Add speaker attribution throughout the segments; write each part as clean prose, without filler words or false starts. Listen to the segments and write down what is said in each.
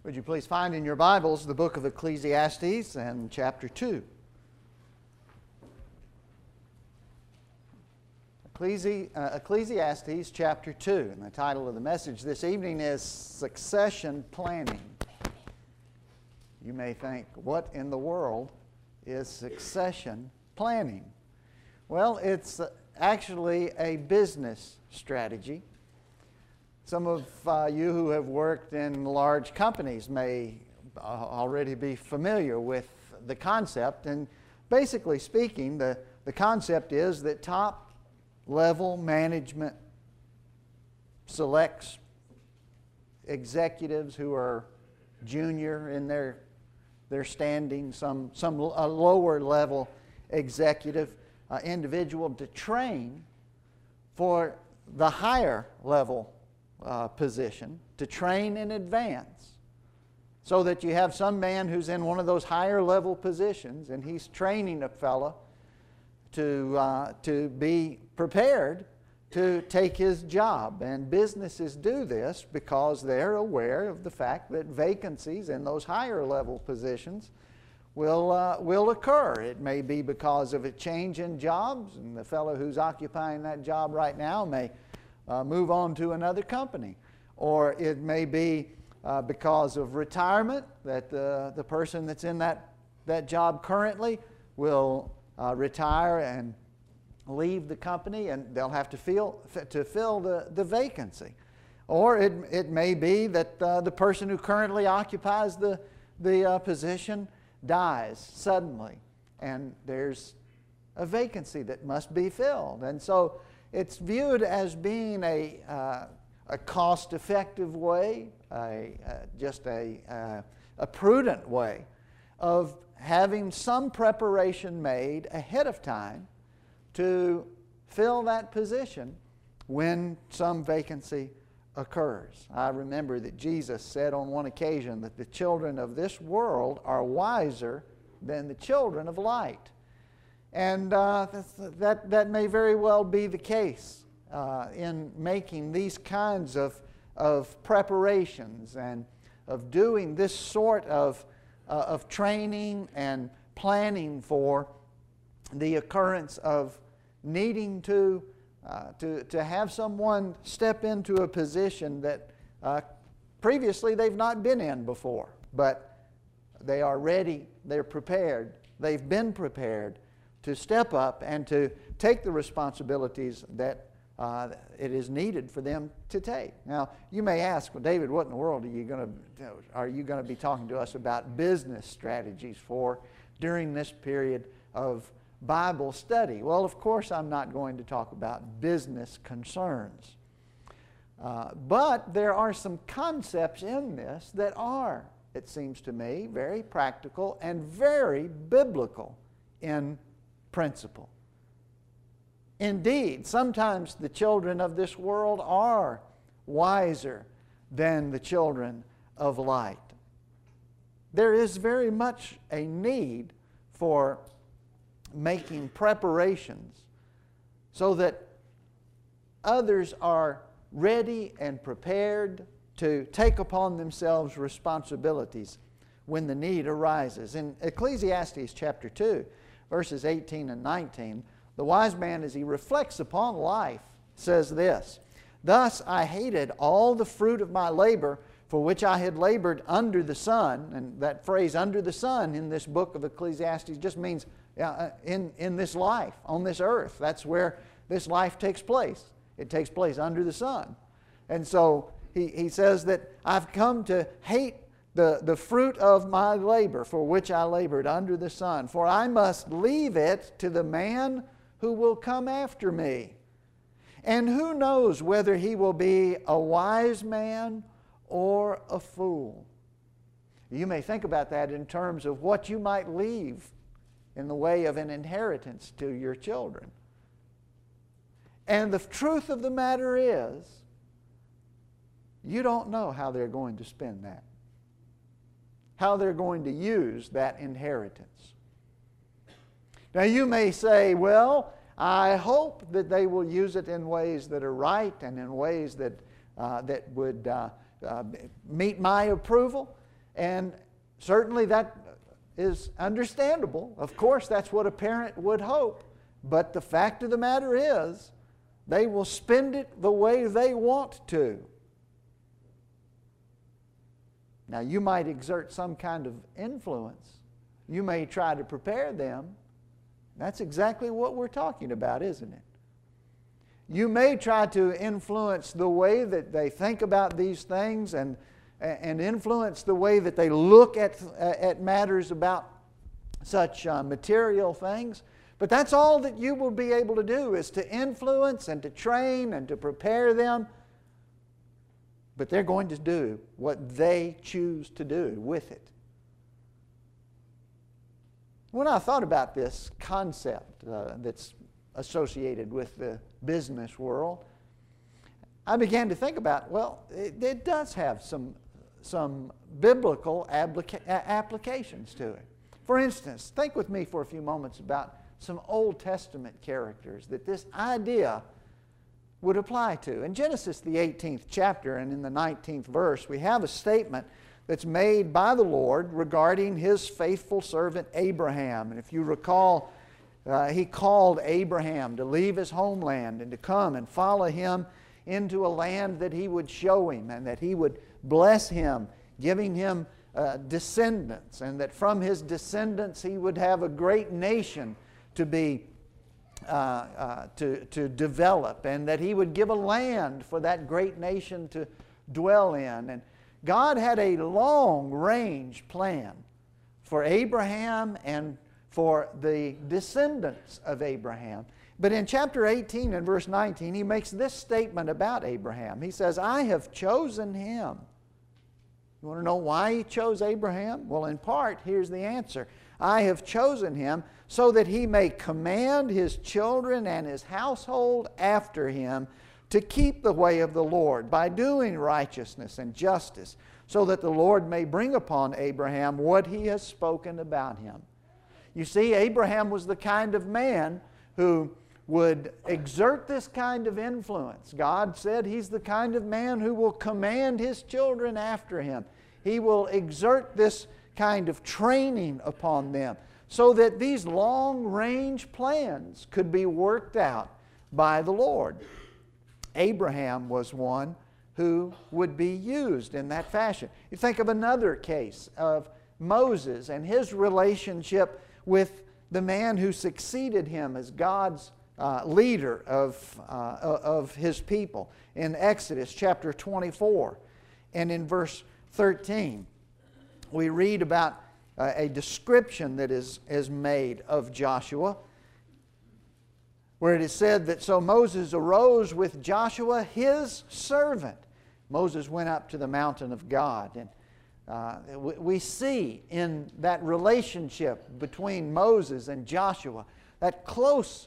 Speaker 1: Would you please find in your Bibles the book of Ecclesiastes and chapter 2. Ecclesiastes chapter 2. And the title of the message this evening is Succession Planning. You may think, what in the world is succession planning? Well, it's actually a business strategy. Some of you who have worked in large companies may already be familiar with the concept. And basically speaking, the concept is that top-level management selects executives who are junior in their standing, a lower-level executive individual to train for the higher-level position, to train in advance, so that you have some man who's in one of those higher level positions and he's training a fellow to be prepared to take his job. And businesses do this because they're aware of the fact that vacancies in those higher level positions will occur. It may be because of a change in jobs, and the fellow who's occupying that job right now may move on to another company. Or it may be because of retirement, that the person that's in that job currently will retire and leave the company, and they'll have to fill the vacancy. Or it may be that the person who currently occupies the position dies suddenly, and there's a vacancy that must be filled. And so it's viewed as being a cost-effective way, just a prudent way of having some preparation made ahead of time to fill that position when some vacancy occurs. I remember that Jesus said on one occasion that the children of this world are wiser than the children of light. And that may very well be the case in making these kinds of preparations and of doing this sort of training and planning for the occurrence of needing to have someone step into a position that previously they've not been in before, but they are ready, they're prepared, they've been prepared to step up and to take the responsibilities that it is needed for them to take. Now, you may ask, well, David, what in the world are you going to be talking to us about business strategies for during this period of Bible study? Well, of course, I'm not going to talk about business concerns. But there are some concepts in this that are, it seems to me, very practical and very biblical in principle. Indeed, sometimes the children of this world are wiser than the children of light. There is very much a need for making preparations so that others are ready and prepared to take upon themselves responsibilities when the need arises. In Ecclesiastes chapter 2, verses 18 and 19, the wise man, as he reflects upon life, says this: "Thus I hated all the fruit of my labor, for which I had labored under the sun." And that phrase, under the sun, in this book of Ecclesiastes just means in this life, on this earth. That's where this life takes place. It takes place under the sun. And so he says that I've come to hate the fruit of my labor, for which I labored under the sun, for I must leave it to the man who will come after me. And who knows whether he will be a wise man or a fool? You may think about that in terms of what you might leave in the way of an inheritance to your children. And the truth of the matter is, you don't know how they're going to spend that, how they're going to use that inheritance. Now you may say, well, I hope that they will use it in ways that are right and in ways that would meet my approval. And certainly that is understandable. Of course, that's what a parent would hope. But the fact of the matter is, they will spend it the way they want to. Now, you might exert some kind of influence. You may try to prepare them. That's exactly what we're talking about, isn't it? You may try to influence the way that they think about these things and influence the way that they look at matters about such material things. But that's all that you will be able to do, is to influence and to train and to prepare them. But they're going to do what they choose to do with it. When I thought about this concept that's associated with the business world, I began to think about, well, it does have some biblical applications to it. For instance, think with me for a few moments about some Old Testament characters that this idea would apply to. In Genesis, the 18th chapter, and in the 19th verse, we have a statement that's made by the Lord regarding His faithful servant Abraham. And if you recall, He called Abraham to leave his homeland and to come and follow Him into a land that He would show him, and that He would bless him, giving him descendants, and that from his descendants He would have a great nation to be to develop, and that He would give a land for that great nation to dwell in. And God had a long-range plan for Abraham and for the descendants of Abraham. But in chapter 18 and verse 19, He makes this statement about Abraham. He says, I have chosen him. You want to know why He chose Abraham? Well, in part, here's the answer. I have chosen him so that he may command his children and his household after him to keep the way of the Lord by doing righteousness and justice, so that the Lord may bring upon Abraham what He has spoken about him. You see, Abraham was the kind of man who would exert this kind of influence. God said He's the kind of man who will command his children after him. He will exert this kind of training upon them so that these long-range plans could be worked out by the Lord. Abraham was one who would be used in that fashion. You think of another case of Moses and his relationship with the man who succeeded him as God's leader of His people in Exodus chapter 24. And in verse 13, we read about a description that is made of Joshua, where it is said that so Moses arose with Joshua his servant. Moses went up to the mountain of God. And we see in that relationship between Moses and Joshua, that close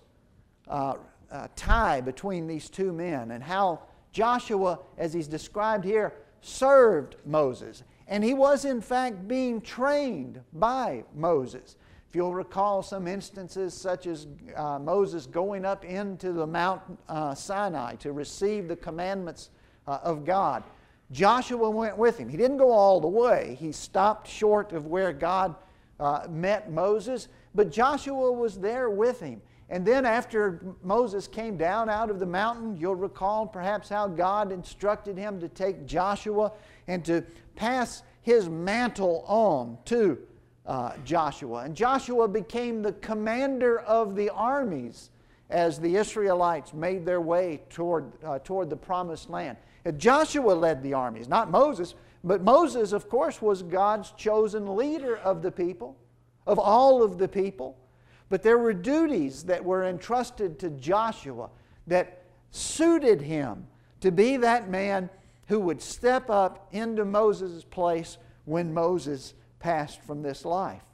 Speaker 1: tie between these two men, and how Joshua, as he's described here, served Moses. And he was in fact being trained by Moses. If you'll recall some instances such as Moses going up into the Mount Sinai to receive the commandments of God. Joshua went with him. He didn't go all the way. He stopped short of where God met Moses, but Joshua was there with him. And then after Moses came down out of the mountain, you'll recall perhaps how God instructed him to take Joshua and to pass his mantle on to Joshua. And Joshua became the commander of the armies as the Israelites made their way toward the promised land. And Joshua led the armies, not Moses, but Moses, of course, was God's chosen leader of the people, of all of the people. But there were duties that were entrusted to Joshua that suited him to be that man who would step up into Moses' place when Moses passed from this life.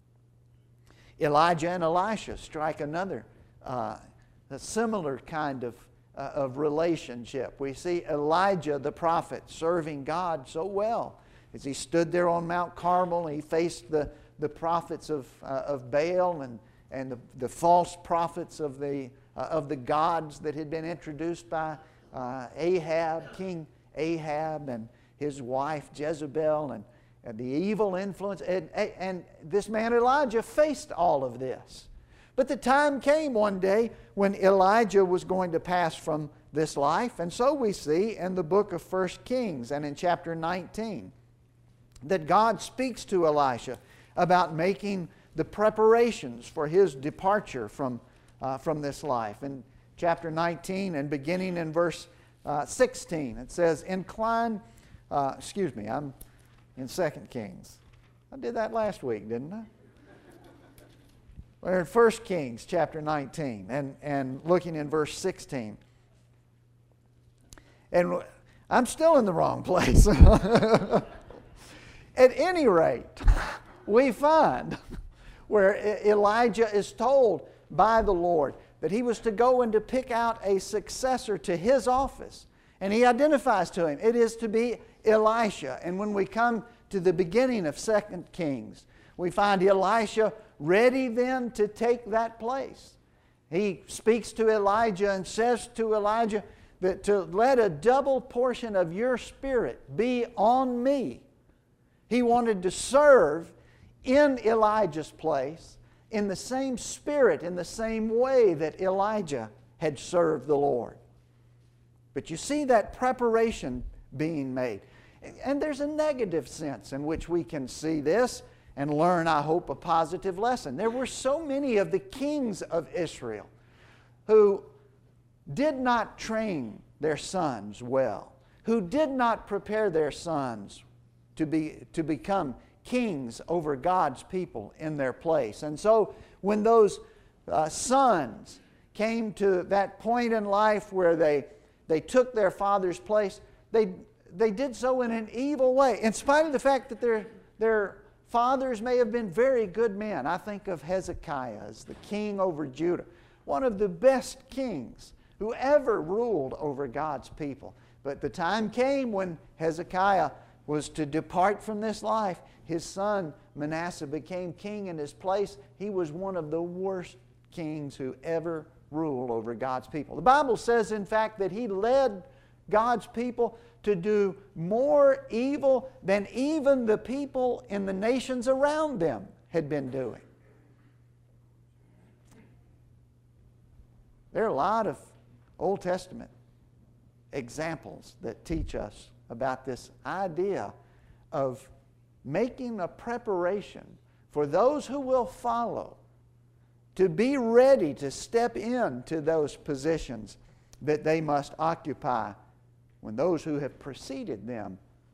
Speaker 1: Elijah and Elisha strike another a similar kind of relationship. We see Elijah the prophet serving God so well. As he stood there on Mount Carmel, he faced the prophets of Baal and the false prophets of the gods that had been introduced by Ahab, King Ahab, and his wife Jezebel. the evil influence. And this man Elijah faced all of this. But the time came one day when Elijah was going to pass from this life. And so we see in the book of 1 Kings and in chapter 19 that God speaks to Elisha about making the preparations for his departure from this life. In chapter 19 and beginning in verse 16, it says, I'm in 2 Kings. I did that last week, didn't I? We're in 1 Kings chapter 19 and looking in verse 16. And I'm still in the wrong place. At any rate, we find where Elijah is told by the Lord that he was to go and to pick out a successor to his office. And he identifies to him, it is to be Elisha. And when we come to the beginning of 2 Kings, we find Elisha ready then to take that place. He speaks to Elijah and says to Elijah that to let a double portion of your spirit be on me. He wanted to serve in Elijah's place in the same spirit, in the same way that Elijah had served the Lord. But you see that preparation being made. And there's a negative sense in which we can see this and learn, I hope, a positive lesson. There were so many of the kings of Israel who did not train their sons well, who did not prepare their sons to become kings over God's people in their place. And so when those sons came to that point in life where they took their father's place, they did so in an evil way, in spite of the fact that their fathers may have been very good men. I think of Hezekiah as the king over Judah, one of the best kings who ever ruled over God's people. But the time came when Hezekiah was to depart from this life. His son Manasseh became king in his place. He was one of the worst kings who ever ruled over God's people. The Bible says, in fact, that he led God's people to do more evil than even the people in the nations around them had been doing. There are a lot of Old Testament examples that teach us about this idea of making a preparation for those who will follow to be ready to step into those positions that they must occupy when those who have preceded them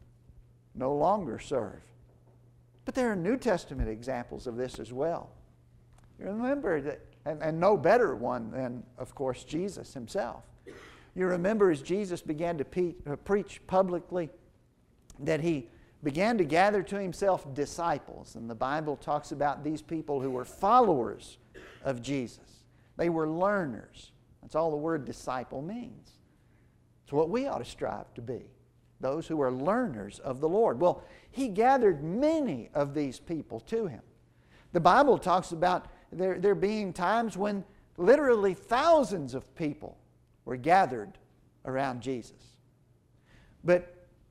Speaker 1: no longer serve. But there are New Testament examples of this as well. You remember that, and no better one than, of course, Jesus himself. You remember as Jesus began to preach publicly that he began to gather to himself disciples. And the Bible talks about these people who were followers of Jesus. They were learners. That's all the word disciple means. It's what we ought to strive to be, those who are learners of the Lord. Well, he gathered many of these people to him. The Bible talks about there being times when literally thousands of people were gathered around Jesus. But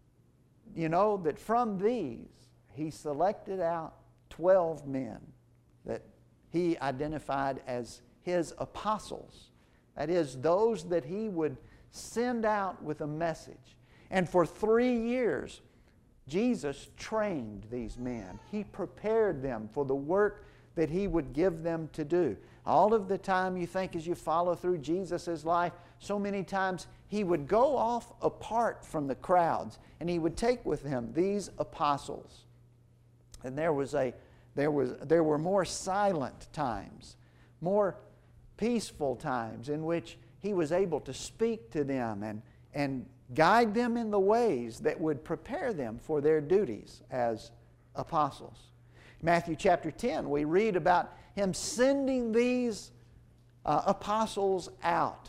Speaker 1: you know that from these, he selected out 12 men that he identified as his apostles. That is, those that he would send out with a message. And for 3 years, Jesus trained these men. He prepared them for the work that he would give them to do. All of the time you think as you follow through Jesus' life, so many times he would go off apart from the crowds and he would take with him these apostles. And there were more silent times, more peaceful times in which he was able to speak to them and guide them in the ways that would prepare them for their duties as apostles. Matthew chapter 10, we read about him sending these apostles out,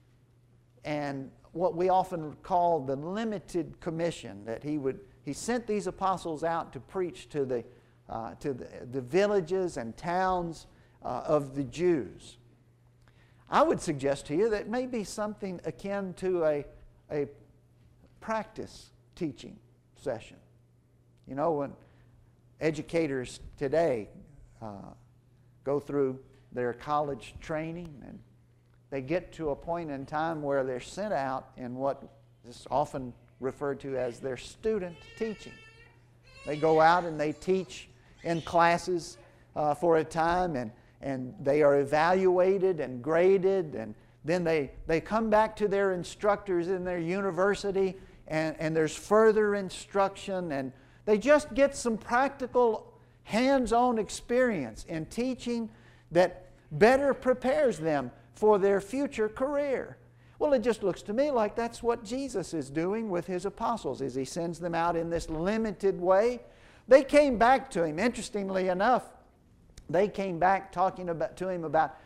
Speaker 1: and what we often call the limited commission, that he sent these apostles out to preach to the villages and towns of the Jews. I would suggest to you that may be something akin to a practice teaching session. You know, educators today go through their college training, and they get to a point in time where they're sent out in what is often referred to as their student teaching. They go out and they teach in classes for a time, and they are evaluated and graded, and then they come back to their instructors in their university, and there's further instruction, and they just get some practical hands-on experience in teaching that better prepares them for their future career. Well, it just looks to me like that's what Jesus is doing with His apostles as He sends them out in this limited way. They came back to Him. Interestingly enough, they came back talking to Him about,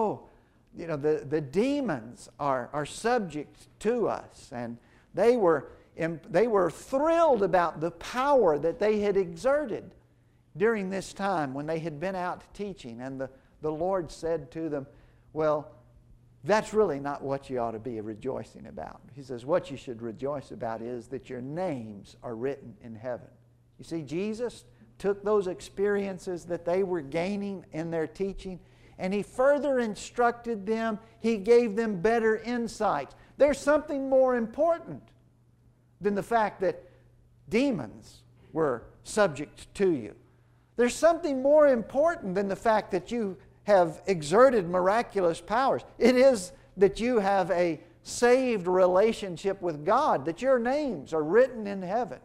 Speaker 1: the demons are subject to us. And they were thrilled about the power that they had exerted during this time when they had been out teaching. And the Lord said to them, well, that's really not what you ought to be rejoicing about. He says, what you should rejoice about is that your names are written in heaven. You see, Jesus took those experiences that they were gaining in their teaching, and He further instructed them. He gave them better insights. There's something more important than the fact that demons were subject to you. There's something more important than the fact that you have exerted miraculous powers. It is that you have a saved relationship with God, that your names are written in heaven.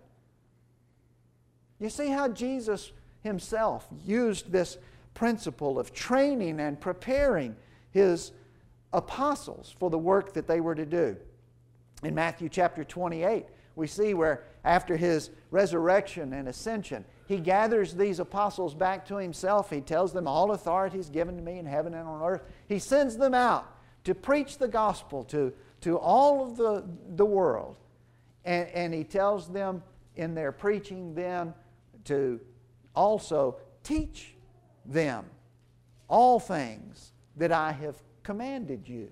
Speaker 1: You see how Jesus Himself used this principle of training and preparing His apostles for the work that they were to do. In Matthew chapter 28, we see where after His resurrection and ascension, He gathers these apostles back to Himself. He tells them, all authority is given to me in heaven and on earth. He sends them out to preach the gospel to all of the world. And He tells them in their preaching then to also teach them all things that I have commanded you.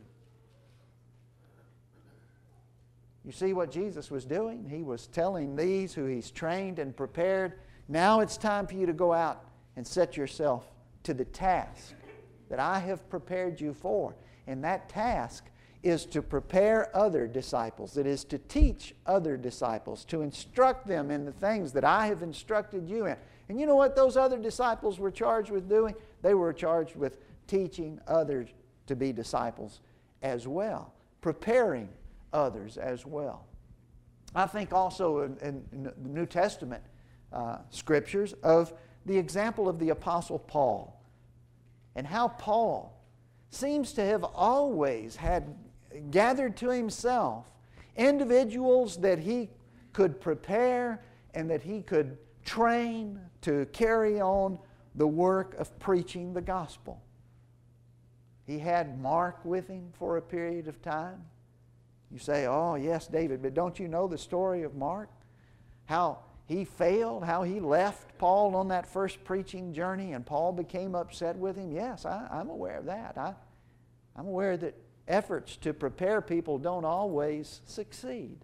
Speaker 1: You see what Jesus was doing? He was telling these who He's trained and prepared, now it's time for you to go out and set yourself to the task that I have prepared you for. And that task is to prepare other disciples. It is to teach other disciples, to instruct them in the things that I have instructed you in. And you know what those other disciples were charged with doing? They were charged with teaching others to be disciples as well, preparing others as well. I think also in the New Testament scriptures of the example of the Apostle Paul, and how Paul seems to have always had gathered to himself individuals that he could prepare and that he could train to carry on the work of preaching the gospel. He had Mark with him for a period of time. You say, oh yes, David, but don't you know the story of Mark? How he failed, how he left Paul on that first preaching journey and Paul became upset with him? Yes, I'm aware of that. I'm aware that efforts to prepare people don't always succeed.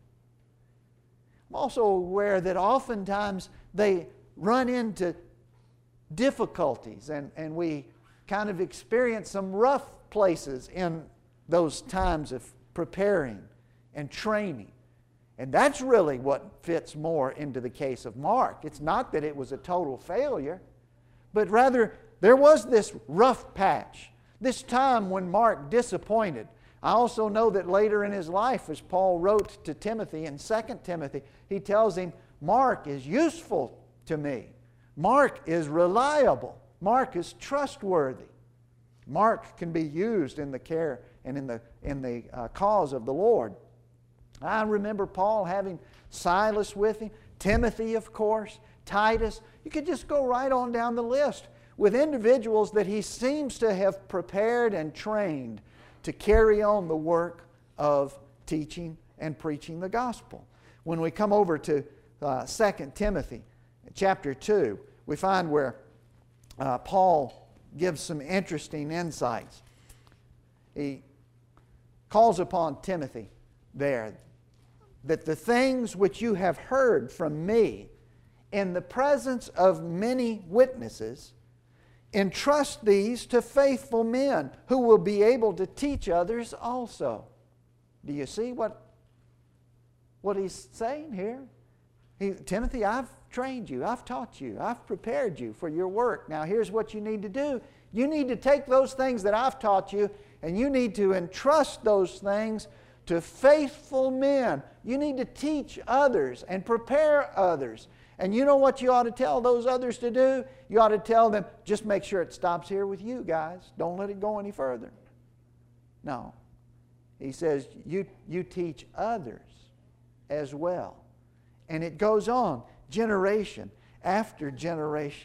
Speaker 1: I'm also aware that oftentimes they run into difficulties and we kind of experience some rough places in those times of preparing and training. And that's really what fits more into the case of Mark. It's not that it was a total failure, but rather there was this rough patch, this time when Mark disappointed. I also know that later in his life, as Paul wrote to Timothy in 2 Timothy, he tells him, Mark is useful to me. Mark is reliable. Mark is trustworthy. Mark can be used in the care and in the cause of the Lord. I remember Paul having Silas with him, Timothy, of course, Titus. You could just go right on down the list with individuals that he seems to have prepared and trained to carry on the work of teaching and preaching the gospel. When we come over to 2 Timothy chapter 2, we find where Paul gives some interesting insights. He calls upon Timothy there that the things which you have heard from me in the presence of many witnesses, entrust these to faithful men who will be able to teach others also. Do you see what he's saying here? Timothy, I've trained you, I've taught you, I've prepared you for your work. Now here's what you need to do. You need to take those things that I've taught you and you need to entrust those things to faithful men. You need to teach others and prepare others. And you know what you ought to tell those others to do? You ought to tell them, just make sure it stops here with you guys. Don't let it go any further. No. He says, you teach others as well. And it goes on, generation after generation.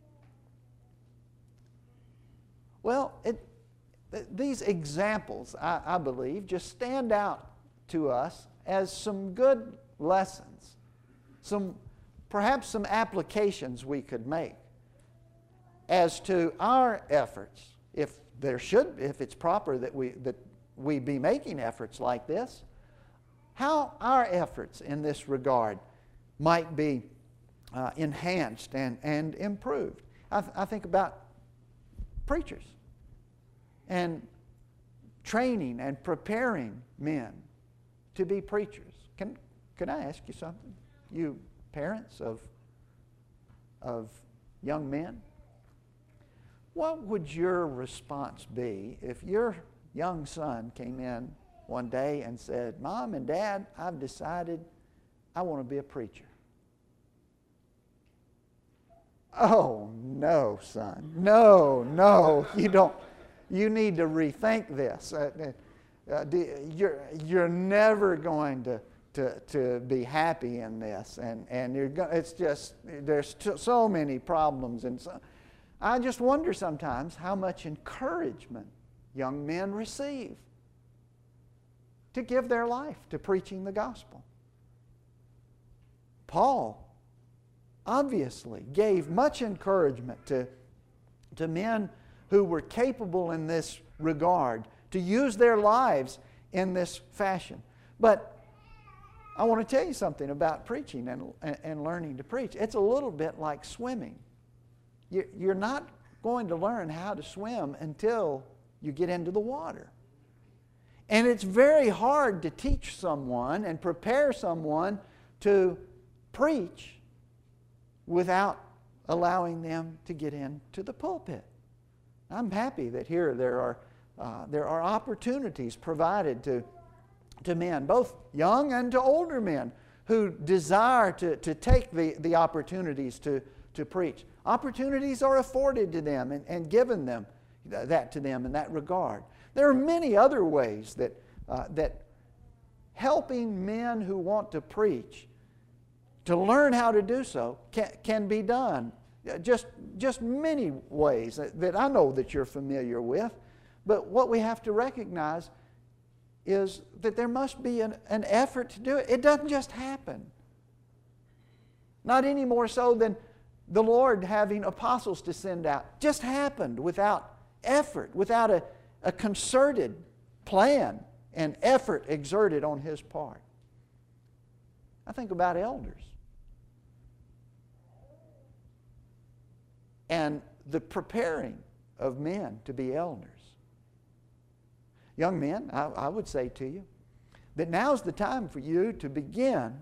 Speaker 1: Well, these examples, I believe, just stand out to us as some good lessons, perhaps some applications we could make as to our efforts, if it's proper that we be making efforts like this, how our efforts in this regard might be enhanced and improved. I think about preachers and training and preparing men to be preachers. Can I ask you something? You parents of young men, what would your response be if your young son came in one day and said, Mom and Dad, I've decided I want to be a preacher? Oh, no, son. No, you don't. You need to rethink this. You're never going to be happy in this, and it's just there's so many problems, and I just wonder sometimes how much encouragement young men receive to give their life to preaching the gospel. Paul obviously gave much encouragement to men who were capable in this regard to use their lives in this fashion. But I want to tell you something about preaching and learning to preach. It's a little bit like swimming. You're not going to learn how to swim until you get into the water. And it's very hard to teach someone and prepare someone to preach without allowing them to get into the pulpit. I'm happy that here there are opportunities provided to men, both young and to older men, who desire to take the opportunities to preach. Opportunities are afforded to them and given them that to them in that regard. There are many other ways that helping men who want to preach to learn how to do so can be done. Just many ways that I know that you're familiar with. But what we have to recognize is that there must be an effort to do it. It doesn't just happen. Not any more so than the Lord having apostles to send out. Just happened without effort, without a concerted plan and effort exerted on His part. I think about elders and the preparing of men to be elders. Young men, I would say to you that now's the time for you to begin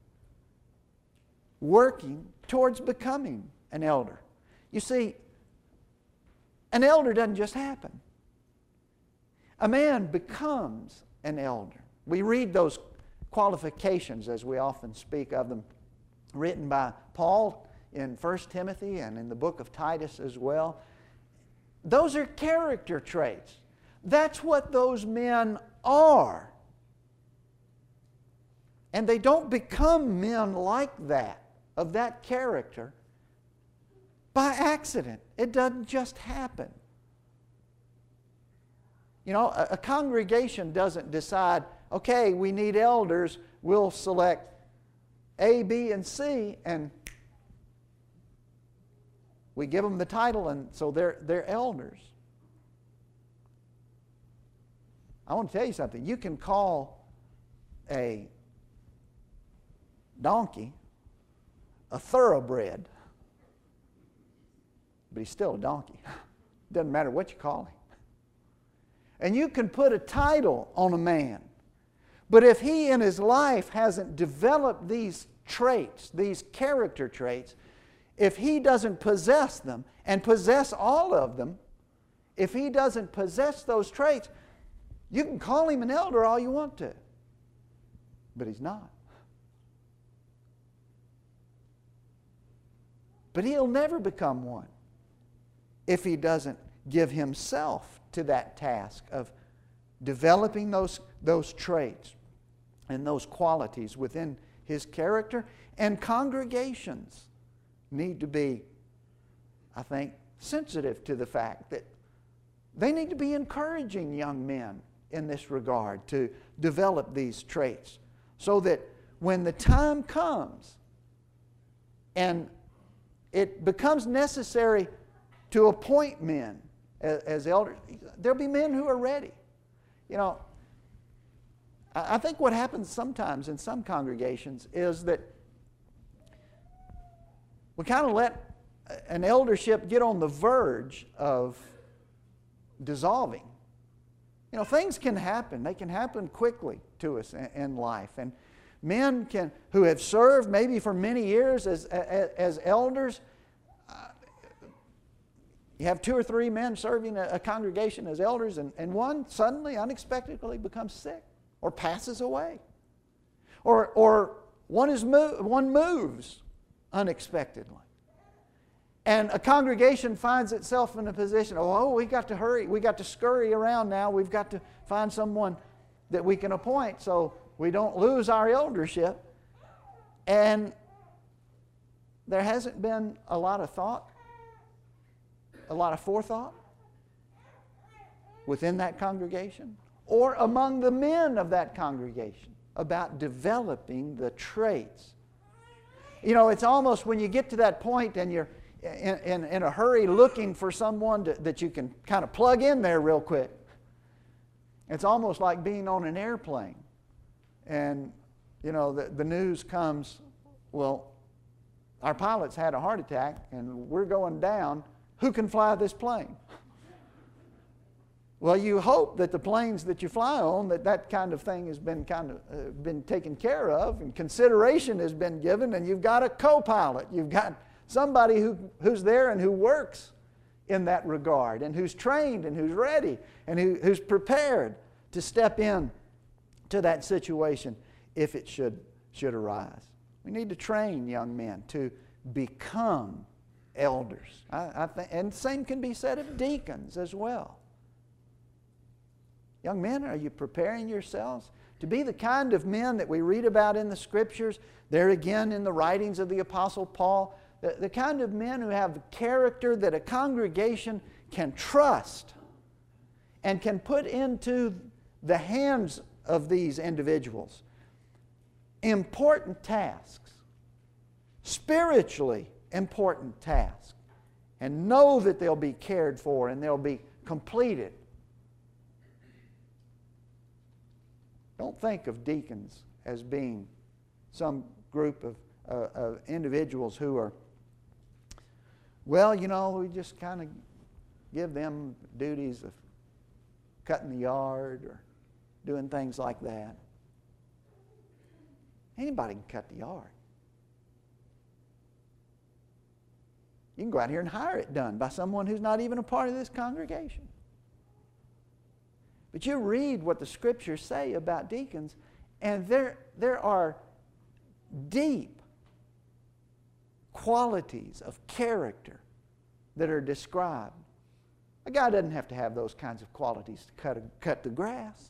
Speaker 1: working towards becoming an elder. You see, an elder doesn't just happen. A man becomes an elder. We read those qualifications, as we often speak of them, written by Paul in 1 Timothy and in the book of Titus as well. Those are character traits. That's what those men are. And they don't become men like that, of that character, by accident. It doesn't just happen. You know, a congregation doesn't decide, okay, we need elders, we'll select A, B, and C, and we give them the title, and so they're elders. I want to tell you something. You can call a donkey a thoroughbred. But he's still a donkey. Doesn't matter what you call him. And you can put a title on a man, but if he in his life hasn't developed these traits, these character traits, if he doesn't possess them and possess all of them, if he doesn't possess those traits, you can call him an elder all you want to, but he's not. But he'll never become one if he doesn't give himself to that task of developing those traits and those qualities within his character. And congregations need to be, I think, sensitive to the fact that they need to be encouraging young men in this regard to develop these traits, so that when the time comes and it becomes necessary to appoint men as elders, there'll be men who are ready. You know, I think what happens sometimes in some congregations is that we kind of let an eldership get on the verge of dissolving. You know, things can happen. They can happen quickly to us in life. And men who have served maybe for many years as elders, you have 2 or 3 men serving a congregation as elders, and one suddenly, unexpectedly becomes sick or passes away. Or one moves unexpectedly. And a congregation finds itself in a position, we got to hurry, we got to scurry around now, we've got to find someone that we can appoint so we don't lose our eldership. And there hasn't been a lot of thought, a lot of forethought within that congregation or among the men of that congregation about developing the traits. You know, it's almost when you get to that point and you're in a hurry looking for someone that you can kind of plug in there real quick. It's almost like being on an airplane. And, you know, the news comes, well, our pilot's had a heart attack and we're going down. Who can fly this plane? Well, you hope that the planes that you fly on, that kind of thing has been been taken care of and consideration has been given, and you've got a co-pilot. You've got somebody who's there and who works in that regard and who's trained and who's ready and who's prepared to step in to that situation if it should arise. We need to train young men to become elders. I think, and the same can be said of deacons as well. Young men, are you preparing yourselves to be the kind of men that we read about in the Scriptures, there again in the writings of the Apostle Paul, the kind of men who have character that a congregation can trust and can put into the hands of these individuals important tasks, spiritually important tasks, and know that they'll be cared for and they'll be completed. Don't think of deacons as being some group of individuals who are, well, you know, we just kind of give them duties of cutting the yard or doing things like that. Anybody can cut the yard. You can go out here and hire it done by someone who's not even a part of this congregation. But you read what the Scriptures say about deacons, and there are deep qualities of character that are described. A guy doesn't have to have those kinds of qualities to cut the grass.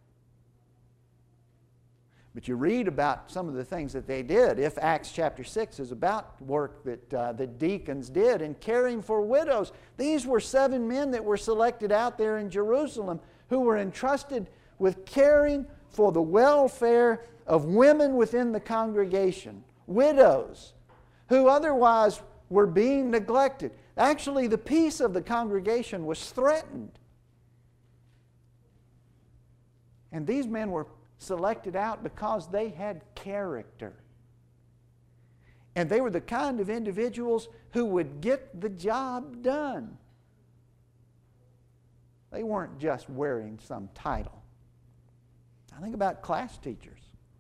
Speaker 1: But you read about some of the things that they did. If Acts chapter 6 is about work that deacons did in caring for widows, these were 7 men that were selected out there in Jerusalem who were entrusted with caring for the welfare of women within the congregation, widows, who otherwise were being neglected. Actually, the peace of the congregation was threatened. And these men were selected out because they had character. And they were the kind of individuals who would get the job done. They weren't just wearing some title. I think about class teachers.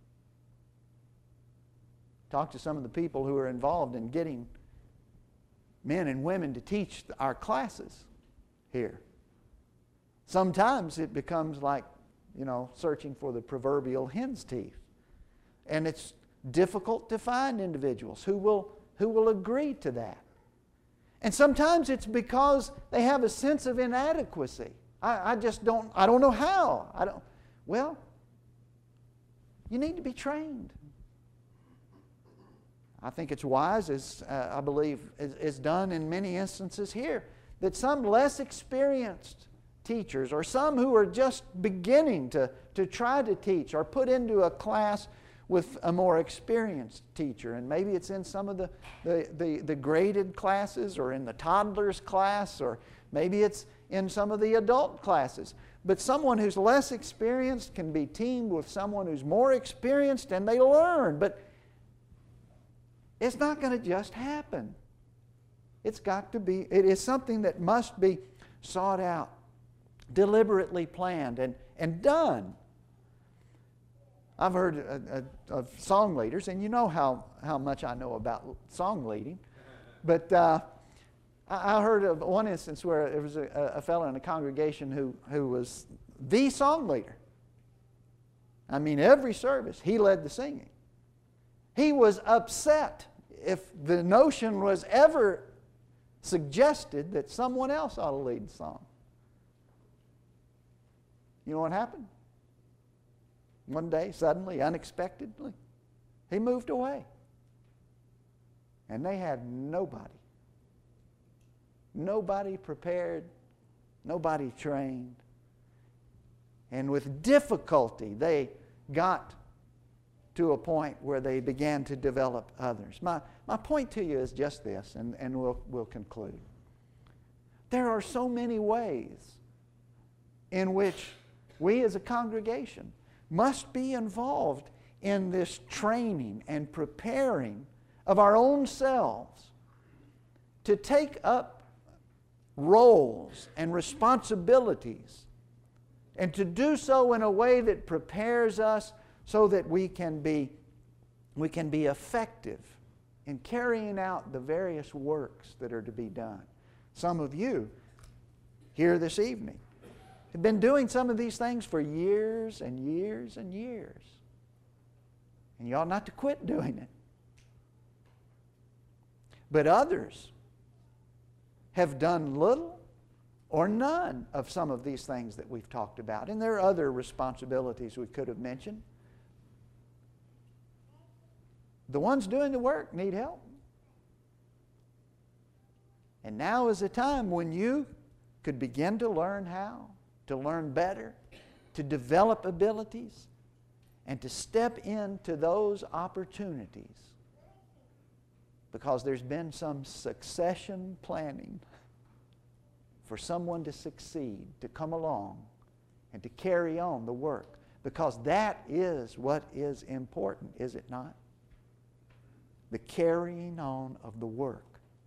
Speaker 1: Talk to some of the people who are involved in getting men and women to teach our classes here. Sometimes it becomes like, searching for the proverbial hen's teeth. And it's difficult to find individuals who will agree to that. And sometimes it's because they have a sense of inadequacy. I don't know how. Well, you need to be trained. I think it's wise, as I believe is done in many instances here, that some less experienced teachers or some who are just beginning to try to teach are put into a class with a more experienced teacher. And maybe it's in some of the graded classes or in the toddlers class, or maybe it's in some of the adult classes. But someone who's less experienced can be teamed with someone who's more experienced, and they learn. But it's not going to just happen. It is something that must be sought out, deliberately planned and done. I've heard of song leaders, and you know how much I know about song leading. But I heard of one instance where there was a fellow in a congregation who was the song leader. I mean, every service, he led the singing. He was upset if the notion was ever suggested that someone else ought to lead the song. You know what happened? One day, suddenly, unexpectedly, he moved away. And they had nobody. Nobody prepared, nobody trained. And with difficulty, they got to a point where they began to develop others. My point to you is just this, and we'll conclude. There are so many ways in which we as a congregation must be involved in this training and preparing of our own selves to take up roles and responsibilities, and to do so in a way that prepares us so that we can be effective in carrying out the various works that are to be done. Some of you here this evening have been doing some of these things for years and years and years. And you ought not to quit doing it. But others have done little or none of some of these things that we've talked about. And there are other responsibilities we could have mentioned. The ones doing the work need help. And now is a time when you could begin to learn how, to learn better, to develop abilities, and to step into those opportunities, because there's been some succession planning for someone to succeed, to come along and to carry on the work, because that is what is important, is it not? The carrying on of the work.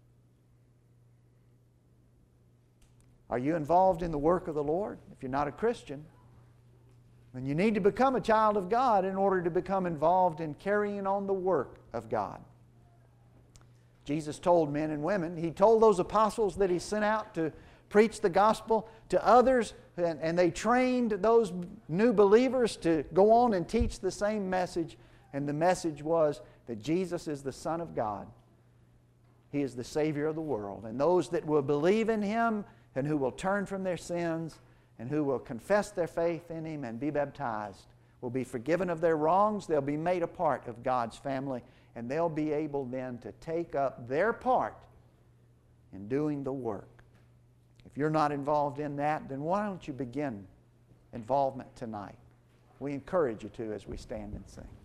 Speaker 1: Are you involved in the work of the Lord? If you're not a Christian, then you need to become a child of God in order to become involved in carrying on the work of God. Jesus told men and women, He told those apostles that He sent out to preach the gospel to others, and they trained those new believers to go on and teach the same message. And the message was that Jesus is the Son of God. He is the Savior of the world. And those that will believe in Him and who will turn from their sins and who will confess their faith in Him and be baptized will be forgiven of their wrongs. They'll be made a part of God's family, and they'll be able then to take up their part in doing the work. If you're not involved in that, then why don't you begin involvement tonight? We encourage you to as we stand and sing.